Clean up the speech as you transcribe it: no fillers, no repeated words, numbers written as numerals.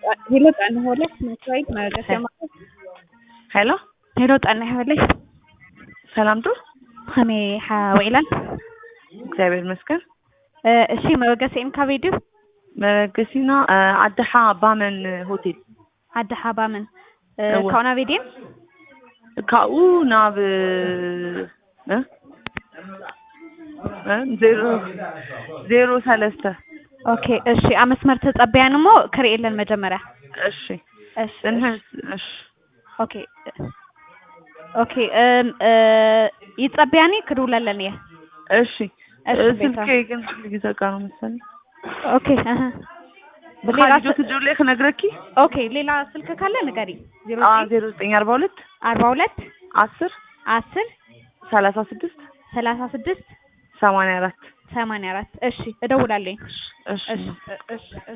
Hello ጣና ሆለሽ መስዋዕት ማረጋገጫ ሄሎ ሄሎ ጣና ሆለሽ ሰላም ጥሩ ኸሜ ሓወይላን እግዚአብሔር ይመስገን እሺ መወገሴም ካቤዱ መገሲና አድሓ ባመን ሆቴል አድሓ ባመን ካውና ቤዴም ካኡ ናብ ዜሮ ሰለስተ ኦኬ እሺ አመስመር ተጸበያንሞ ከሪኤለን መጀመሪያ እሺ እሺ ኦኬ ኦኬ ይጸበያኒ ክዱለለን የ እሺ ስልኬ ግን ይዘጋ ነው መሰለኝ ኦኬ ሌላ ትጁልህ ነግረኪ ኦኬ ሌላ ስልክ ካለ ንገሪ 0942 42 10 10 36 36 84 84 እሺ እደውላለሁ እሺ